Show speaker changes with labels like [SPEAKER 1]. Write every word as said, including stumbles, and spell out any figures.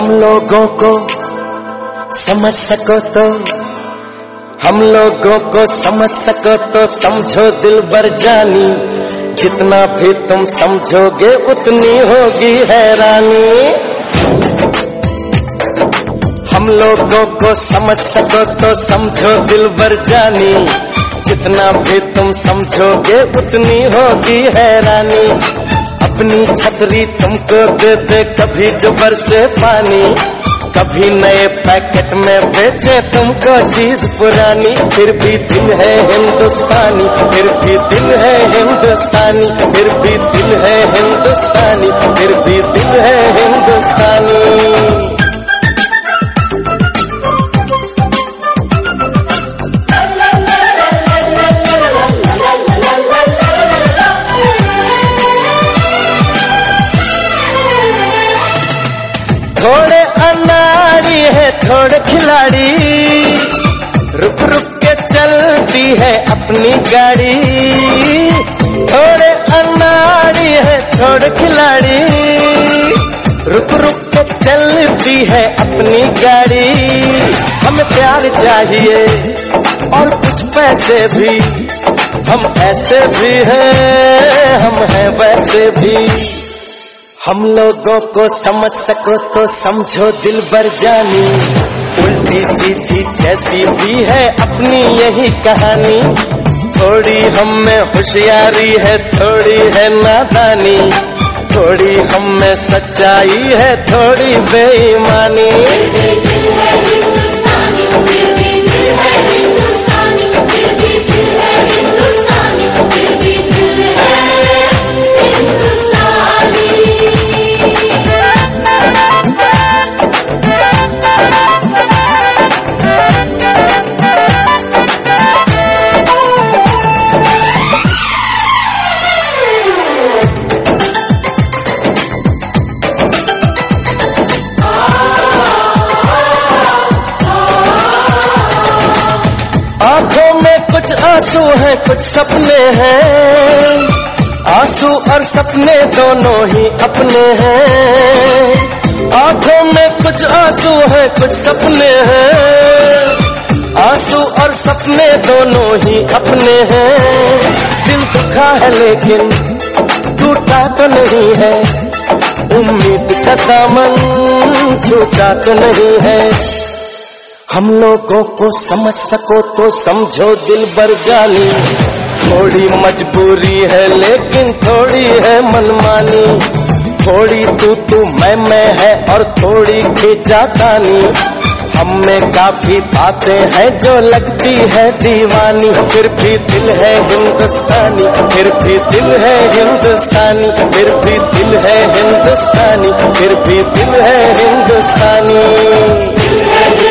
[SPEAKER 1] हम लोगों को समझ सको तो, हम लोगों को समझ सको तो समझो दिलबर जानी, जितना भी तुम समझोगे उतनी होगी हैरानी। हम लोगों को समझ सको तो समझो दिलबर जानी, जितना भी तुम समझोगे उतनी होगी हैरानी। अपनी छतरी तुमको दे दे कभी जो बरसे पानी, कभी नए पैकेट में बेचे तुमको चीज पुरानी, फिर भी दिल है हिंदुस्तानी, फिर भी दिल है हिंदुस्तानी, फिर भी दिल है हिंदुस्तानी, फिर भी दिल है हिंदुस्तानी। थोड़े अनाड़ी है थोड़े खिलाड़ी, रुक रुक के चलती है अपनी गाड़ी। थोड़े अनाड़ी है थोड़े खिलाड़ी, रुक रुक के चलती है अपनी गाड़ी। हमें प्यार चाहिए और कुछ पैसे भी, हम ऐसे भी हैं हम हैं वैसे भी। हम लोगों को समझ सको तो समझो दिलबर जानी, उल्टी सीधी जैसी भी है अपनी यही कहानी। थोड़ी हम में होशियारी है थोड़ी है नादानी, थोड़ी हम में सच्चाई है थोड़ी बेईमानी। आंखों में कुछ आंसू हैं कुछ सपने हैं, आंसू और सपने दोनों ही अपने हैं। आंखों में कुछ आंसू हैं कुछ सपने हैं, आंसू और सपने दोनों ही अपने हैं। दिल दुखा है लेकिन टूटा तो नहीं है, उम्मीद का दामन छूटा तो नहीं है। हम लोगों को समझ सको तो समझो दिलबर जानी, थोड़ी मजबूरी है लेकिन थोड़ी है मनमानी। थोड़ी तू तू मैं मैं है और थोड़ी खींचातानी, हम में काफी बातें हैं जो लगती है दीवानी। फिर भी दिल है हिंदुस्तानी, फिर भी दिल है हिंदुस्तानी, फिर भी दिल है हिंदुस्तानी, फिर भी दिल है हिंदुस्तानी।